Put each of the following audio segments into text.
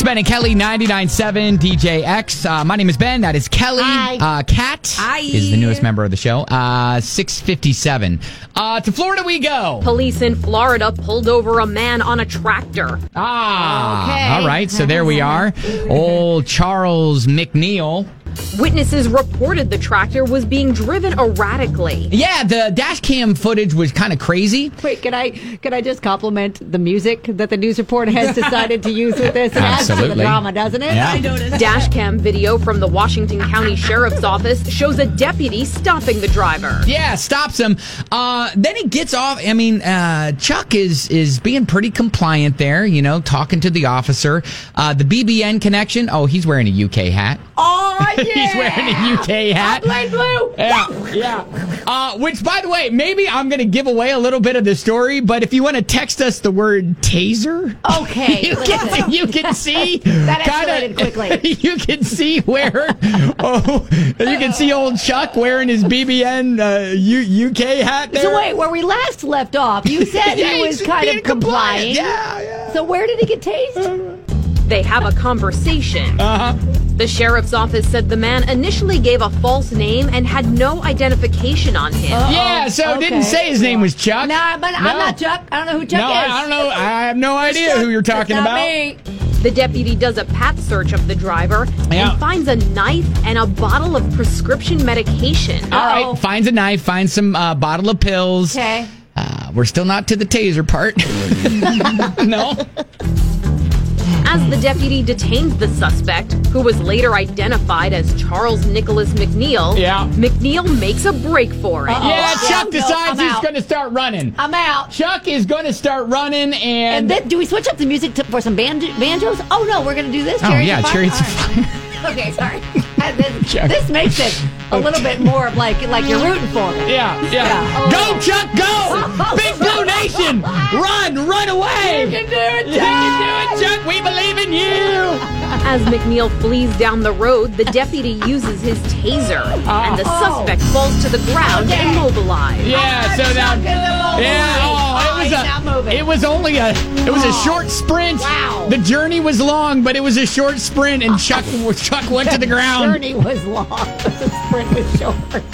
It's Ben and Kelly, 99.7 DJX. My name is Ben. That is Kelly. Hi. Kat is the newest member of the show. 6:57. To Florida we go. Police in Florida pulled over a man on a tractor. Okay. Okay. All right, so there we are. Old Charles McNeil. Witnesses reported the tractor was being driven erratically. Yeah, the dash cam footage was kind of crazy. Wait, can I just compliment the music that the news report has decided to use with this? It adds to the Absolutely. drama, doesn't it? Yeah. I noticed. Dash cam video from the Washington County Sheriff's Office shows a deputy stopping the driver. Yeah, stops him. Then he gets off. I mean, Chuck is being pretty compliant there, talking to the officer. The BBN connection. Oh, he's wearing a UK hat. Oh, yeah. He's wearing a UK hat. Light blue. Yeah. Which, by the way, maybe I'm going to give away a little bit of the story, but if you want to text us the word taser, Okay. you can see That escalated quickly. You can see you can see old Chuck wearing his BBN UK hat there. So wait, where we last left off, you said Yeah, he was he's kind being of complying. Yeah. So where did he get tased? They have a conversation. The sheriff's office said the man initially gave a false name and had no identification on him. Yeah, so didn't say his name was Chuck. No, but I'm not Chuck. I don't know who Chuck No, is. I don't know. I have no idea who you're talking It's not about. me. The deputy does a pat search of the driver Yeah. and finds a knife and a bottle of prescription medication. All right, finds a knife, finds some bottle of pills. Okay. We're still not to the taser part. No. As the deputy detains the suspect, who was later identified as Charles Nicholas McNeil, Yeah. McNeil makes a break for it. Yeah, Chuck no, decides I'm he's out. going to start running. I'm out. Chuck is going to start running And then, do we switch up the music for some banjos? Oh, no, we're going to do this. Oh, Chariots yeah, of Fire? Chariots of All right. Okay, sorry. Chuck. This makes it a little bit more of like you're rooting for me. Yeah. Yeah. Go, Chuck, go! Big Blue Nation! Run away! You can do it, You can do it, Chuck! We believe in you! As McNeil flees down the road, the deputy uses his taser, and the suspect falls to the ground immobilized. Yeah, so now... It was only a short sprint. Wow. The journey was long, but it was a short sprint, and Chuck went to the ground. Journey was long, but the sprint was short.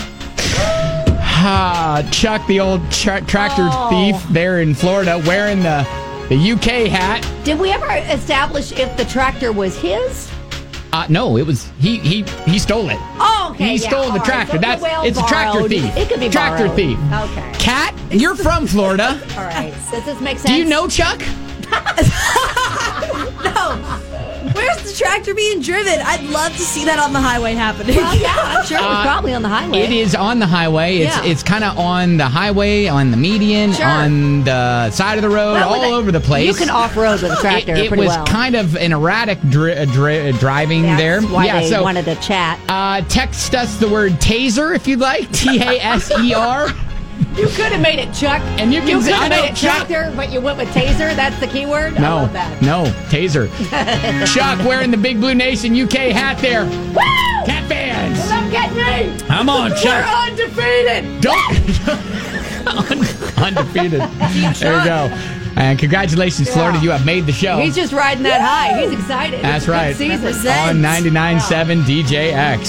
Chuck, the old tractor thief there in Florida, wearing the UK hat. Did we ever establish if the tractor was his? No, it was he stole it. Oh, okay. He stole the tractor. It's a tractor borrowed. thief. It could be tractor borrowed. thief. Okay. Kat, you're from Florida. All right. Does this make sense? Do you know Chuck? No. Where's the tractor being driven? I'd love to see that on the highway happening. Well, yeah, I'm sure it was probably on the highway. It is on the highway. It's kind of on the highway, on the median, Sure. on the side of the road, Well, all over the place. You can off-road with a tractor It pretty was well. kind of an erratic driving there. That's why they so wanted to chat. text us the word taser if you'd like. TASER. You could have made it Chuck. And you can could say, I have know, made it Chuck. tractor, but you went with taser. That's the key word. I love that. No, taser. Chuck wearing the Big Blue Nation UK hat there. Woo! Cat fans. Come get me. I'm on, Chuck. We're undefeated. Undefeated. There you go. And congratulations, Florida. You have made the show. He's just riding that high. He's excited. That's It's a good right. season. Represent. On 99.7 DJX.